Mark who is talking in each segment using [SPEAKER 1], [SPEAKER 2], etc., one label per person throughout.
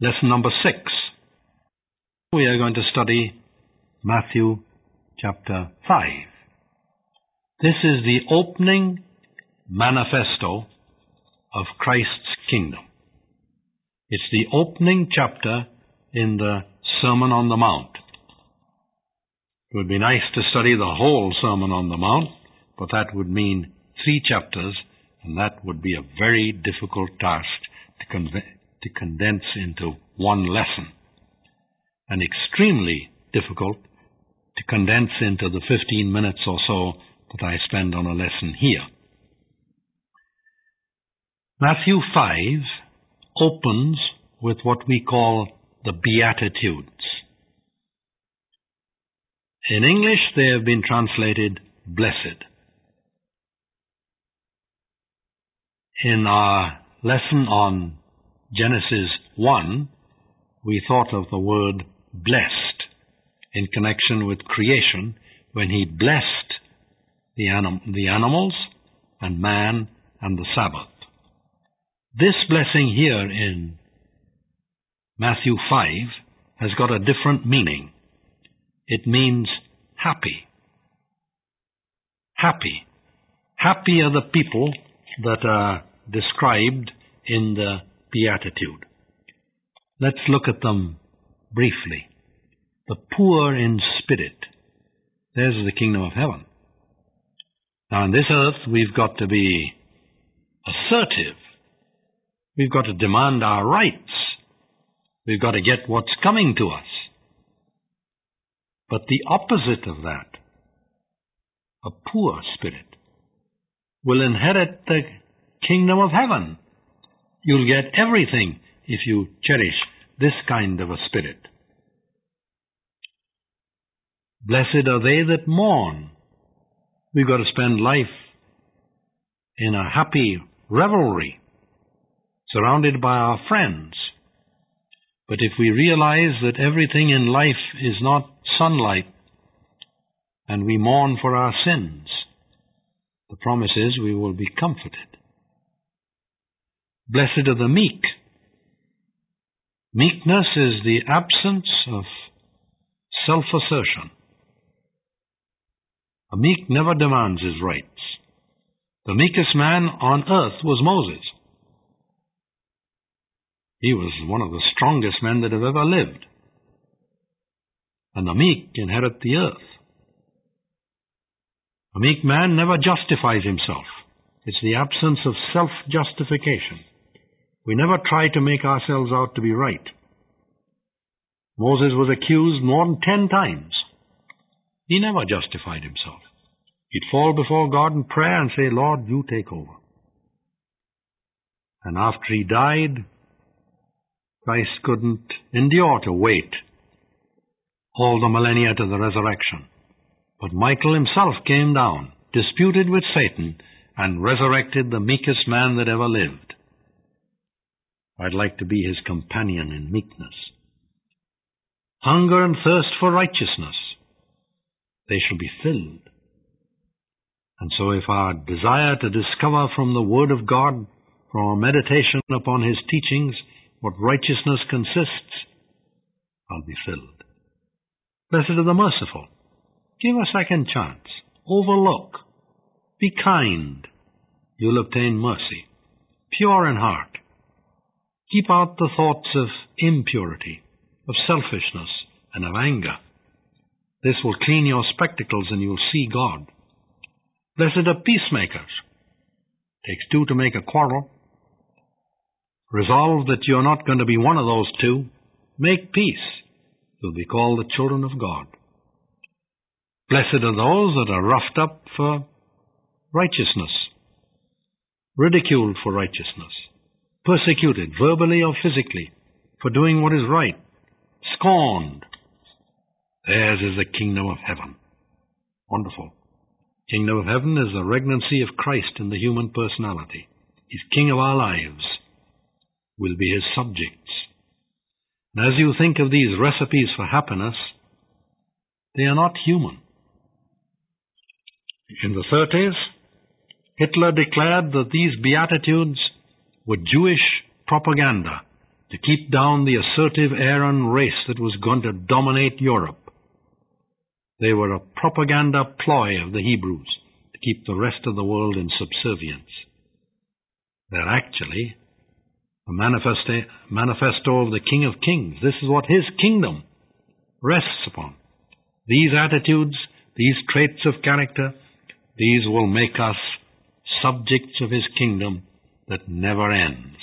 [SPEAKER 1] lesson number 6. We are going to study Matthew chapter 5. This is the opening manifesto of Christ's kingdom. It's the opening chapter in the Sermon on the Mount. It would be nice to study the whole Sermon on the Mount, but that would mean 3 chapters, and that would be a very difficult task to condense into one lesson, and extremely difficult to condense into the 15 minutes or so that I spend on a lesson here. Matthew 5 opens with what we call the Beatitudes. In English, they have been translated blessed. In our lesson on Genesis 1, we thought of the word blessed in connection with creation when he blessed the animals and man and the Sabbath. This blessing here in Matthew 5 has got a different meaning. It means happy. Happy. Happy are the people that are described in the Beatitude. Let's look at them briefly. The poor in spirit. There's the kingdom of heaven. Now, on this earth, we've got to be assertive. We've got to demand our rights. We've got to get what's coming to us. But the opposite of that, a poor spirit, will inherit the kingdom of heaven. You'll get everything if you cherish this kind of a spirit. Blessed are they that mourn. We've got to spend life in a happy revelry, surrounded by our friends. But if we realize that everything in life is not sunlight, and we mourn for our sins, the promise is we will be comforted. Blessed are the meek. Meekness is the absence of self-assertion. A meek never demands his rights. The meekest man on earth was Moses. He was one of the strongest men that have ever lived. And the meek inherit the earth. A meek man never justifies himself. It's the absence of self-justification. We never try to make ourselves out to be right. Moses was accused more than 10 times. He never justified himself. He'd fall before God in prayer and say, Lord, you take over. And after he died, Christ couldn't endure to wait all the millennia to the resurrection. But Michael himself came down, disputed with Satan, and resurrected the meekest man that ever lived. I'd like to be his companion in meekness. Hunger and thirst for righteousness, they shall be filled. And so if our desire to discover from the Word of God, from our meditation upon His teachings, what righteousness consists, I'll be filled. Blessed are the merciful. Give a second chance. Overlook. Be kind. You'll obtain mercy. Pure in heart. Keep out the thoughts of impurity, of selfishness, and of anger. This will clean your spectacles and you'll see God. Blessed are peacemakers. Takes 2 to make a quarrel. Resolve that you're not going to be one of those 2. Make peace. You'll be called the children of God. Blessed are those that are roughed up for righteousness, ridiculed for righteousness, persecuted verbally or physically for doing what is right, scorned. Theirs is the kingdom of heaven. Wonderful. Kingdom of heaven is the regnancy of Christ in the human personality. He's king of our lives. We'll be his subjects. And as you think of these recipes for happiness, they are not human. In the 30s, Hitler declared that these Beatitudes were Jewish propaganda to keep down the assertive Aryan race that was going to dominate Europe. They were a propaganda ploy of the Hebrews to keep the rest of the world in subservience. They're actually a manifesto of the King of Kings. This is what his kingdom rests upon. These attitudes, these traits of character, these will make us subjects of his kingdom that never ends.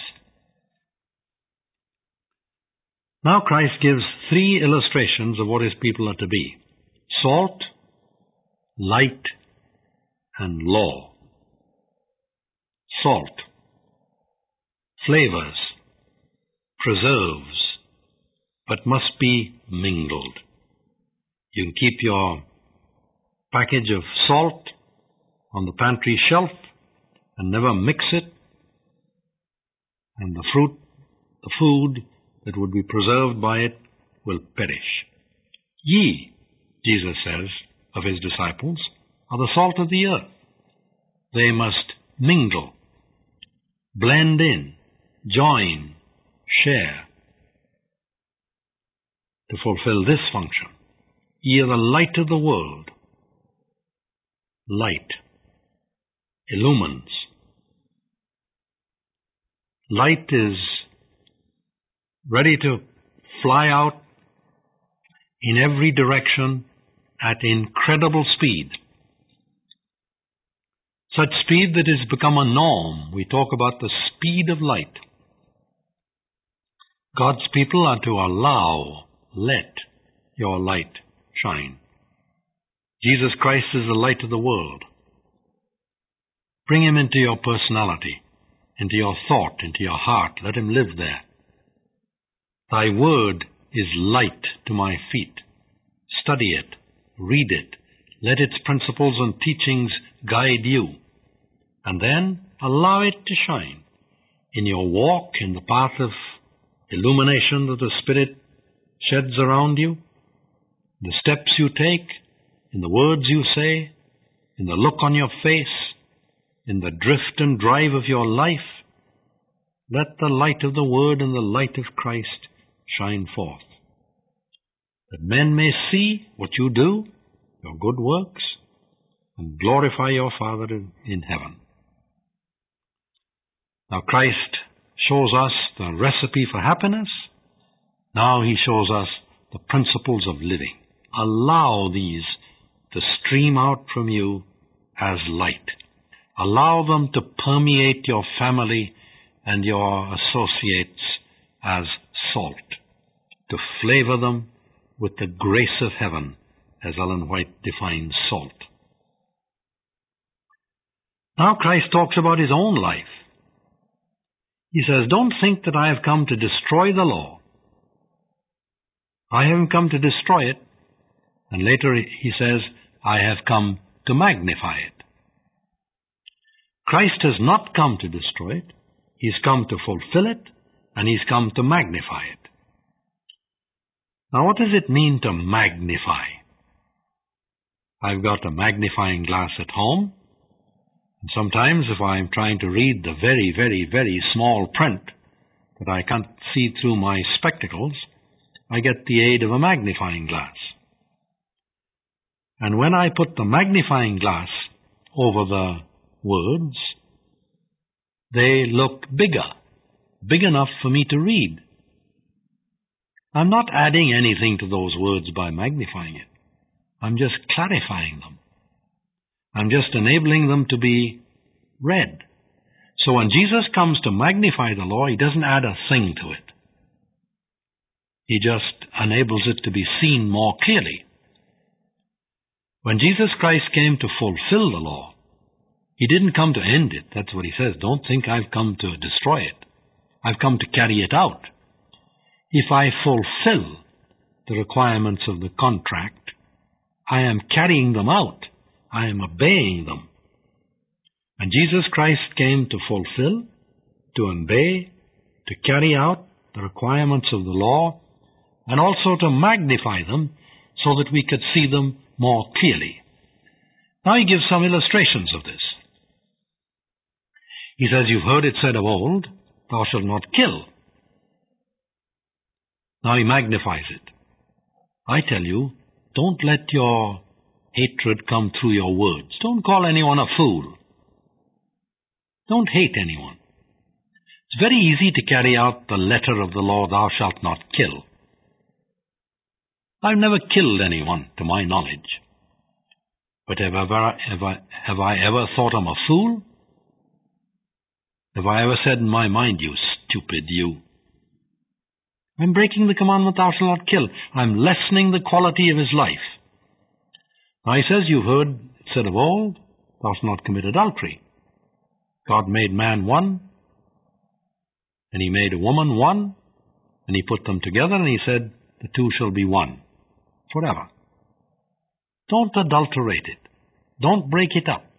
[SPEAKER 1] Now Christ gives 3 illustrations of what his people are to be: salt, light, and law. Salt. Flavors. Preserves. But must be mingled. You can keep your package of salt on the pantry shelf and never mix it, and the food that would be preserved by it will perish. Ye, Jesus says of his disciples, are the salt of the earth. They must mingle, blend in, join, share to fulfill this function. Ye are the light of the world. Light illumines. Light is ready to fly out in every direction at incredible speed. Such speed that has become a norm. We talk about the speed of light. God's people are to let your light shine. Jesus Christ is the light of the world. Bring him into your personality, into your thought, into your heart. Let him live there. Thy word is light to my feet. Study it, read it. Let its principles and teachings guide you. And then allow it to shine in your walk, in the path of illumination that the Spirit sheds around you, the steps you take, in the words you say, in the look on your face, in the drift and drive of your life. Let the light of the Word and the light of Christ shine forth, that men may see what you do, your good works, and glorify your Father in heaven. Now Christ shows us the recipe for happiness. Now he shows us the principles of living. Allow these to stream out from you as light. Allow them to permeate your family and your associates as salt, to flavor them with the grace of heaven, as Ellen White defines salt. Now Christ talks about his own life. He says, don't think that I have come to destroy the law. I haven't come to destroy it. And later he says, I have come to magnify it. Christ has not come to destroy it. He's come to fulfill it, and he's come to magnify it. Now, what does it mean to magnify? I've got a magnifying glass at home, and sometimes if I'm trying to read the very, very, very small print that I can't see through my spectacles, I get the aid of a magnifying glass. And when I put the magnifying glass over the words, they look bigger, big enough for me to read. I'm not adding anything to those words by magnifying it. I'm just clarifying them. I'm just enabling them to be read. So when Jesus comes to magnify the law, he doesn't add a thing to it. He just enables it to be seen more clearly. When Jesus Christ came to fulfill the law, he didn't come to end it. That's what he says. Don't think I've come to destroy it. I've come to carry it out. If I fulfill the requirements of the contract, I am carrying them out. I am obeying them. And Jesus Christ came to fulfill, to obey, to carry out the requirements of the law, and also to magnify them so that we could see them more clearly. Now he gives some illustrations of this. He says, you've heard it said of old, thou shalt not kill. Now he magnifies it. I tell you, don't let your hatred come through your words. Don't call anyone a fool. Don't hate anyone. It's very easy to carry out the letter of the law, thou shalt not kill. I've never killed anyone, to my knowledge. But have I ever thought I'm a fool? Have I ever said in my mind, you stupid you? I'm breaking the commandment, thou shalt not kill. I'm lessening the quality of his life. Now he says, you've heard it said of old, thou shalt not commit adultery. God made man one, and he made a woman one, and he put them together, and he said, the two shall be one, forever. Don't adulterate it. Don't break it up.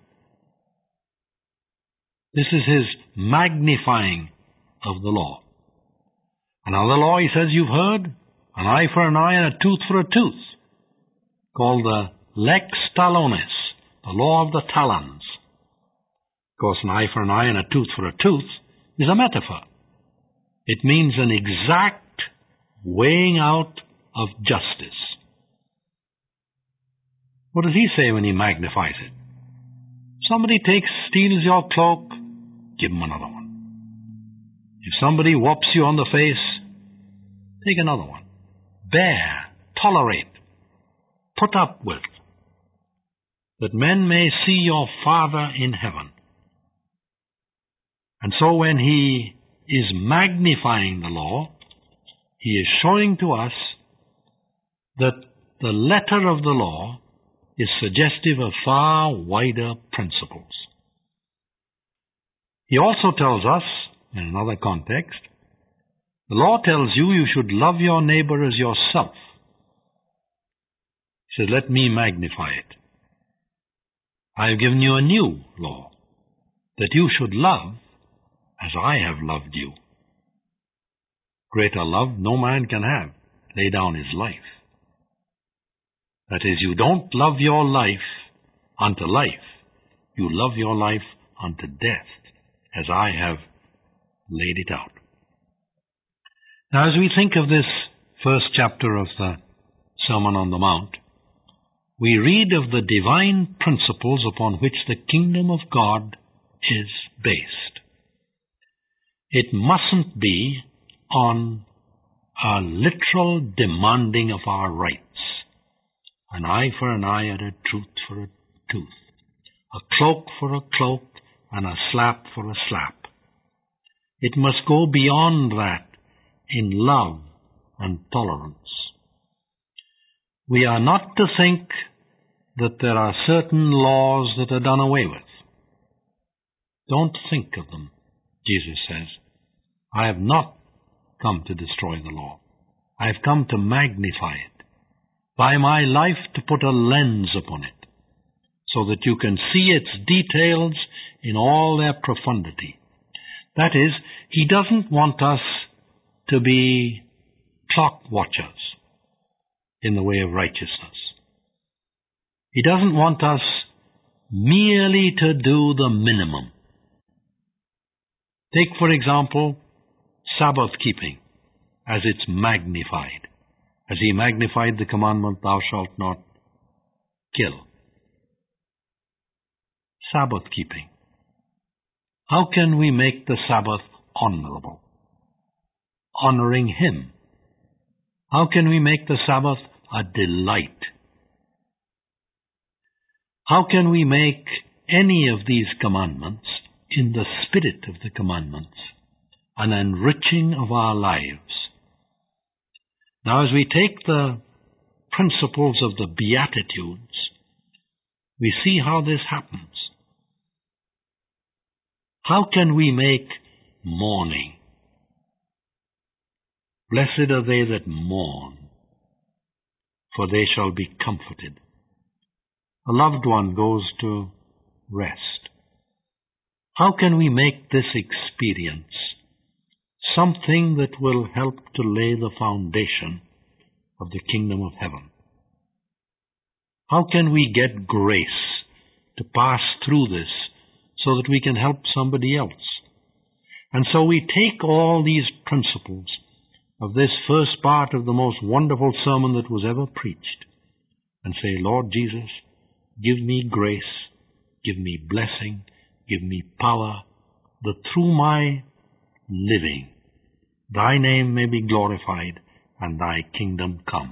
[SPEAKER 1] This is his magnifying of the law. Another law, he says, you've heard, an eye for an eye and a tooth for a tooth, called the lex talones, the law of the talons. Of course, an eye for an eye and a tooth for a tooth is a metaphor. It means an exact weighing out of justice. What does he say when he magnifies it? Somebody steals your cloak, give him another one. If somebody whops you on the face, take another one. Bear, tolerate, put up with, that men may see your Father in heaven. And so when he is magnifying the law, he is showing to us that the letter of the law is suggestive of far wider principles. He also tells us, in another context, the law tells you should love your neighbor as yourself. He says, let me magnify it. I have given you a new law, that you should love as I have loved you. Greater love no man can have, lay down his life. That is, you don't love your life unto life. You love your life unto death, as I have laid it out. Now, as we think of this first chapter of the Sermon on the Mount, we read of the divine principles upon which the kingdom of God is based. It mustn't be on a literal demanding of our rights. An eye for an eye and a tooth for a tooth. A cloak for a cloak and a slap for a slap. It must go beyond that in love and tolerance. We are not to think that there are certain laws that are done away with. Don't think of them, Jesus says. I have not come to destroy the law. I have come to magnify it. By my life to put a lens upon it, so that you can see its details in all their profundity. That is, he doesn't want us to be clock watchers in the way of righteousness. He doesn't want us merely to do the minimum. Take, for example, Sabbath keeping, as it's magnified. As he magnified the commandment, thou shalt not kill. Sabbath keeping. How can we make the Sabbath honorable? Honoring him. How can we make the Sabbath a delight? How can we make any of these commandments, in the spirit of the commandments, an enriching of our lives? Now, as we take the principles of the Beatitudes, we see how this happens. How can we make mourning? Blessed are they that mourn, for they shall be comforted. A loved one goes to rest. How can we make this experience something that will help to lay the foundation of the kingdom of heaven? How can we get grace to pass through this so that we can help somebody else? And so we take all these principles of this first part of the most wonderful sermon that was ever preached, and say, Lord Jesus, give me grace, give me blessing, give me power, that through my living, thy name may be glorified and thy kingdom come.